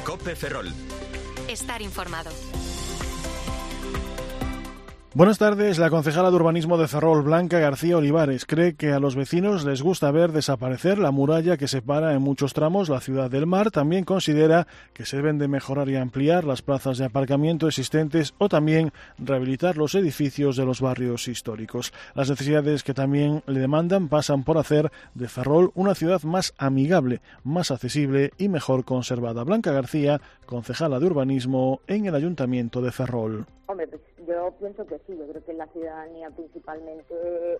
COPE Ferrol. Estar informado. Buenas tardes. La concejala de urbanismo de Ferrol, Blanca García Olivares, cree que a los vecinos les gusta ver desaparecer la muralla que separa en muchos tramos la ciudad del mar. También considera que se deben de mejorar y ampliar las plazas de aparcamiento existentes o también rehabilitar los edificios de los barrios históricos. Las necesidades que también le demandan pasan por hacer de Ferrol una ciudad más amigable, más accesible y mejor conservada. Blanca García, concejala de urbanismo en el Ayuntamiento de Ferrol. Hombre, pues yo pienso que sí, yo creo que la ciudadanía principalmente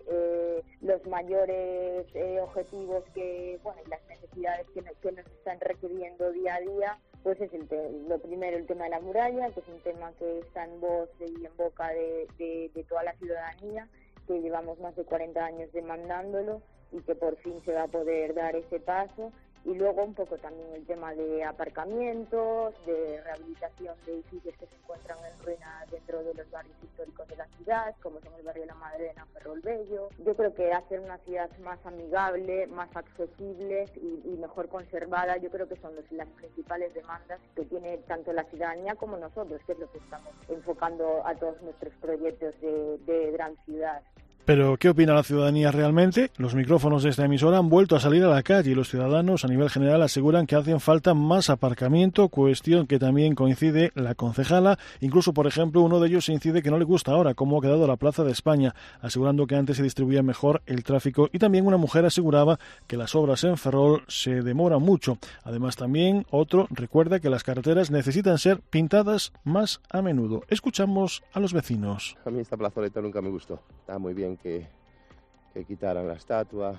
los mayores objetivos que, bueno, y las necesidades que nos están requiriendo día a día, pues es lo primero, el tema de la muralla, que es un tema que está en voz y en boca de toda la ciudadanía, que llevamos más de 40 años demandándolo y que por fin se va a poder dar ese paso. Y luego un poco también el tema de aparcamientos, de rehabilitación de edificios que se encuentran en ruinas dentro de los barrios históricos de la ciudad, como son el barrio de la Madalena, Ferrol Bello. Yo creo que hacer una ciudad más amigable, más accesible y mejor conservada, yo creo que son las principales demandas que tiene tanto la ciudadanía como nosotros, que es lo que estamos enfocando a todos nuestros proyectos de gran ciudad. Pero, ¿qué opina la ciudadanía realmente? Los micrófonos de esta emisora han vuelto a salir a la calle y los ciudadanos a nivel general aseguran que hacen falta más aparcamiento, cuestión que también coincide la concejala. Incluso, por ejemplo, uno de ellos incide que no le gusta ahora cómo ha quedado la Plaza de España, asegurando que antes se distribuía mejor el tráfico. Y también una mujer aseguraba que las obras en Ferrol se demoran mucho. Además, también otro recuerda que las carreteras necesitan ser pintadas más a menudo. Escuchamos a los vecinos. A mí esta plazoleta nunca me gustó. Está muy bien que quitaran la estatua.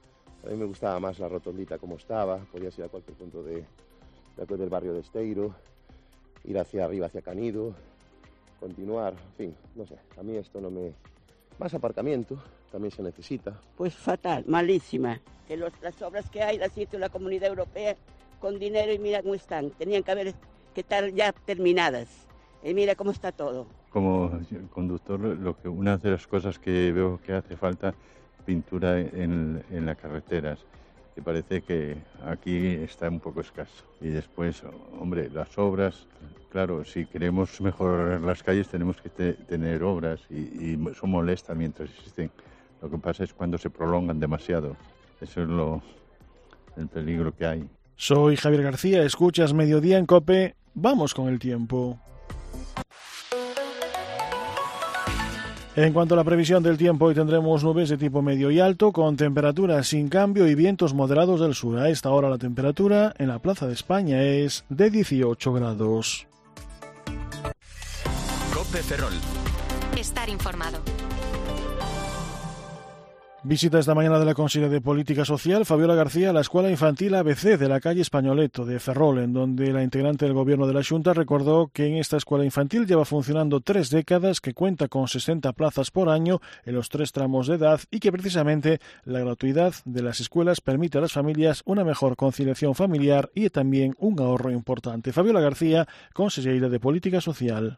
A mí me gustaba más la rotondita como estaba. Podías ir a cualquier punto del barrio de Esteiro, ir hacia arriba, hacia Canido, continuar, en fin, no sé. A mí esto no me... Más aparcamiento también se necesita. Pues fatal, malísima. Que las obras que hay las hizo la Comunidad Europea con dinero y mira cómo están. Tenían que estar ya terminadas. Y mira cómo está todo. Como conductor, una de las cosas que veo que hace falta pintura en las carreteras. Me parece que aquí está un poco escaso. Y después, hombre, las obras, claro, si queremos mejorar las calles tenemos que tener obras y son molestas mientras existen. Lo que pasa es cuando se prolongan demasiado. Eso es el peligro que hay. Soy Javier García, escuchas Mediodía en COPE. Vamos con el tiempo. En cuanto a la previsión del tiempo, hoy tendremos nubes de tipo medio y alto, con temperaturas sin cambio y vientos moderados del sur. A esta hora la temperatura en la Plaza de España es de 18 grados. COPE Ferrol. Estar informado. Visita esta mañana de la consejera de Política Social, Fabiola García, a la Escuela Infantil ABC de la calle Españoleto de Ferrol, en donde la integrante del Gobierno de la Xunta recordó que en esta escuela infantil lleva funcionando 3 décadas, que cuenta con 60 plazas por año en los 3 tramos de edad y que precisamente la gratuidad de las escuelas permite a las familias una mejor conciliación familiar y también un ahorro importante. Fabiola García, consejera de Política Social.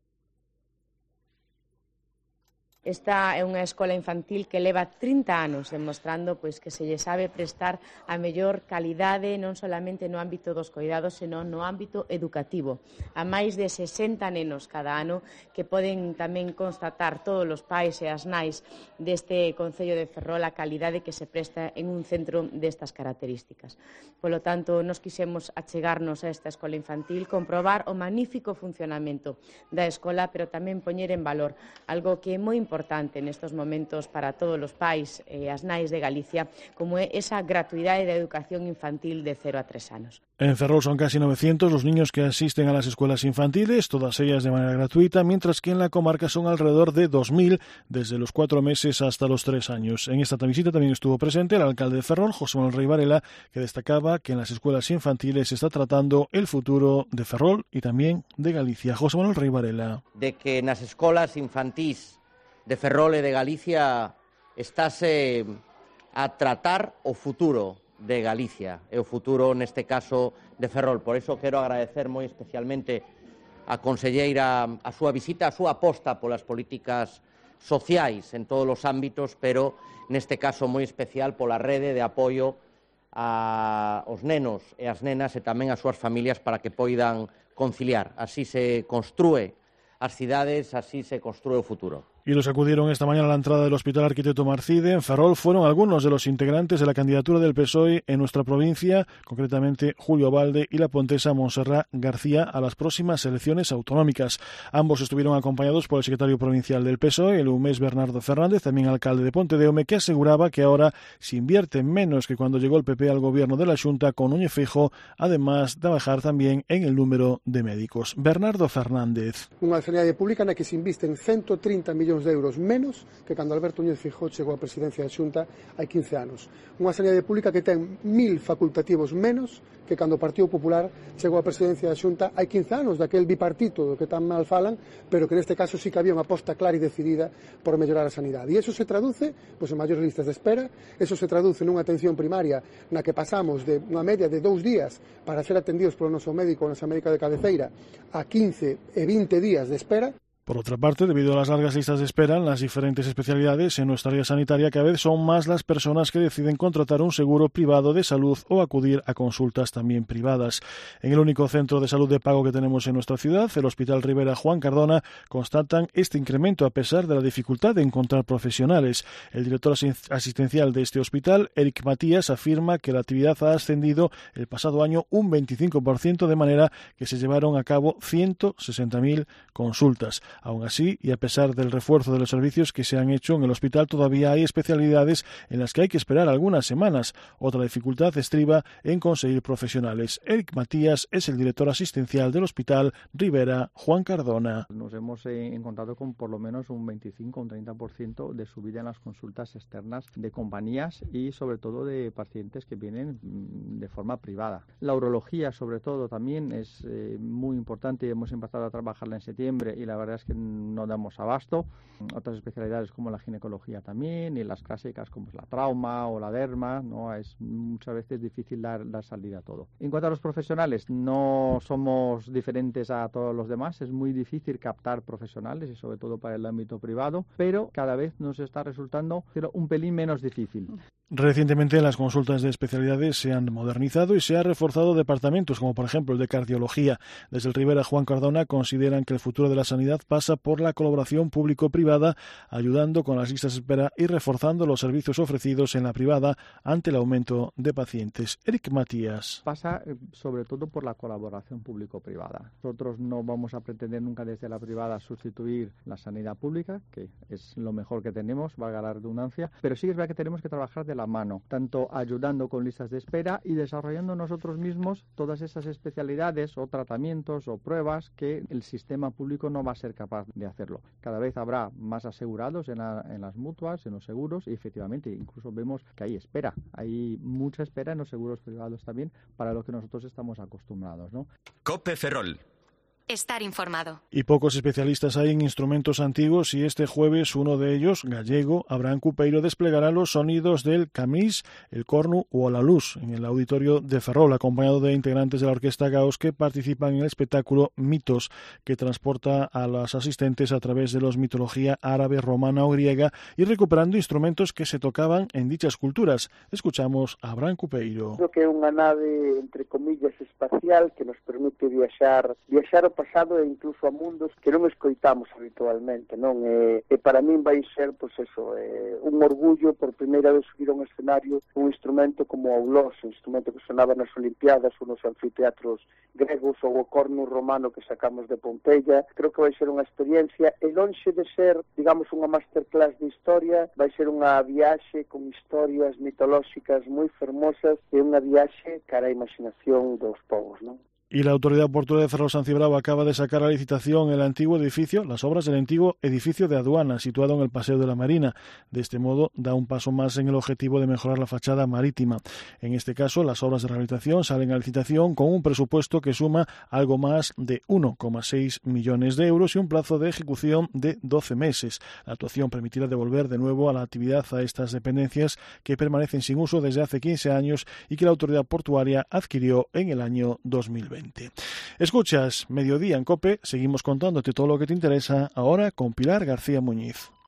Esta é unha escola infantil que leva 30 anos demostrando pois que se lle sabe prestar a mellor calidade non solamente no ámbito dos coidados, senón no ámbito educativo. A máis de 60 nenos cada ano que poden tamén constatar todos os pais e as nais deste Concello de Ferrol a calidade que se presta en un centro destas características. Polo tanto, nos quixemos achegarnos a esta escola infantil, comprobar o magnífico funcionamento da escola, pero tamén poñer en valor algo que é moi importante nestos momentos para todos os pais e as nais de Galicia, como é esa gratuidade da educación infantil de 0 a 3 anos. En Ferrol son casi 900 los niños que asisten a las escuelas infantiles, todas ellas de manera gratuita, mientras que en la comarca son alrededor de 2.000 desde los 4 meses hasta los 3 años. En esta visita también estuvo presente el alcalde de Ferrol, José Manuel Rey Varela, que destacaba que en las escuelas infantiles se está tratando el futuro de Ferrol y también de Galicia. José Manuel Rey Varela. De que nas escolas infantís de Ferrol e de Galicia estáse a tratar o futuro de Galicia e o futuro neste caso de Ferrol. Por iso quero agradecer moi especialmente a conselleira a súa visita, a súa aposta polas políticas sociais en todos os ámbitos, pero neste caso moi especial pola rede de apoio aos nenos e as nenas e tamén as súas familias para que poidan conciliar. Así se construe as cidades, así se construe o futuro. Y los que acudieron esta mañana a la entrada del Hospital Arquitecto Marcide en Ferrol fueron algunos de los integrantes de la candidatura del PSOE en nuestra provincia, concretamente Julio Valde y la pontesa Montserrat García, a las próximas elecciones autonómicas. Ambos estuvieron acompañados por el secretario provincial del PSOE, el umés Bernardo Fernández, también alcalde de Pontedeume, que aseguraba que ahora se invierte menos que cuando llegó el PP al gobierno de la Xunta con Núñez Feijóo, además de bajar también en el número de médicos. Bernardo Fernández. Unha sanidade pública na que se invisten 130 millóns de euros menos que cando Alberto Núñez Feijóo chegou á presidencia da Xunta hai 15 anos. Unha sanidade pública que ten 1000 facultativos menos que cando o Partido Popular chegou á presidencia da Xunta hai 15 anos, daquel bipartito do que tan mal falan, pero que neste caso sí que había unha aposta clara e decidida por mellorar a sanidade. E iso se traduce en maiores listas de espera, iso se traduce nunha atención primaria na que pasamos de unha media de 2 días para ser atendidos polo noso médico ou nosa médica de cabeceira a 15 e 20 días de espera. Por otra parte, debido a las largas listas de espera en las diferentes especialidades en nuestra área sanitaria, cada vez son más las personas que deciden contratar un seguro privado de salud o acudir a consultas también privadas. En el único centro de salud de pago que tenemos en nuestra ciudad, el Hospital Rivera Juan Cardona, constatan este incremento a pesar de la dificultad de encontrar profesionales. El director asistencial de este hospital, Eric Matías, afirma que la actividad ha ascendido el pasado año un 25%, de manera que se llevaron a cabo 160.000 consultas. Aún así, y a pesar del refuerzo de los servicios que se han hecho en el hospital, todavía hay especialidades en las que hay que esperar algunas semanas. Otra dificultad estriba en conseguir profesionales. Eric Matías es el director asistencial del Hospital Rivera Juan Cardona. Nos hemos encontrado con por lo menos un 25 o un 30% de subida en las consultas externas de compañías y sobre todo de pacientes que vienen de forma privada. La urología sobre todo también es muy importante y hemos empezado a trabajarla en septiembre y la verdad es que no damos abasto. Otras especialidades como la ginecología también y las clásicas como es la trauma o la derma, ¿no? Es muchas veces difícil dar salida a todo. En cuanto a los profesionales, no somos diferentes a todos los demás, es muy difícil captar profesionales y sobre todo para el ámbito privado, pero cada vez nos está resultando un pelín menos difícil. Recientemente las consultas de especialidades se han modernizado y se han reforzado departamentos como por ejemplo el de cardiología. Desde el Rivera Juan Cardona consideran que el futuro de la sanidad pasa por la colaboración público-privada, ayudando con las listas de espera y reforzando los servicios ofrecidos en la privada ante el aumento de pacientes. Eric Matías. Pasa sobre todo por la colaboración público-privada. Nosotros no vamos a pretender nunca desde la privada sustituir la sanidad pública, que es lo mejor que tenemos, valga la redundancia, pero sí es verdad que tenemos que trabajar de la mano, tanto ayudando con listas de espera y desarrollando nosotros mismos todas esas especialidades o tratamientos o pruebas que el sistema público no va a ser capaz de hacerlo. Cada vez habrá más asegurados en las mutuas, en los seguros y efectivamente incluso vemos que hay espera, hay mucha espera en los seguros privados también para lo que nosotros estamos acostumbrados, ¿no? COPE Ferrol. Estar informado. Y pocos especialistas hay en instrumentos antiguos y este jueves uno de ellos, gallego, Abraham Cupeiro, desplegará los sonidos del camis, el cornu o la luz en el auditorio de Ferrol, acompañado de integrantes de la Orquesta Gaos que participan en el espectáculo Mitos, que transporta a los asistentes a través de la mitología árabe, romana o griega y recuperando instrumentos que se tocaban en dichas culturas. Escuchamos a Abraham Cupeiro. Creo que é unha nave, entre comillas, espacial que nos permite viaxar ao pasado e incluso a mundos que non escoitamos habitualmente, non? E para min vai ser, pois eso, un orgullo por primeira vez subir a un escenario un instrumento como o aulos, un instrumento que sonaba nas Olimpiadas ou nos anfiteatros gregos ou o cornu romano que sacamos de Pompeia. Creo que vai ser unha experiencia e lonxe de ser, digamos, unha masterclass de historia, vai ser unha viaxe con historias mitolóxicas moi fermosas e unha viaxe cara á imaginación dos povos, non? Y la Autoridad Portuaria de Ferrol San Cibrao acaba de sacar a licitación el antiguo edificio, las obras del antiguo edificio de aduana situado en el Paseo de la Marina. De este modo da un paso más en el objetivo de mejorar la fachada marítima. En este caso, las obras de rehabilitación salen a licitación con un presupuesto que suma algo más de 1,6 millones de euros y un plazo de ejecución de 12 meses. La actuación permitirá devolver de nuevo a la actividad a estas dependencias que permanecen sin uso desde hace 15 años y que la Autoridad Portuaria adquirió en el año 2020. Escuchas Mediodía en COPE, seguimos contándote todo lo que te interesa ahora con Pilar García Muñiz.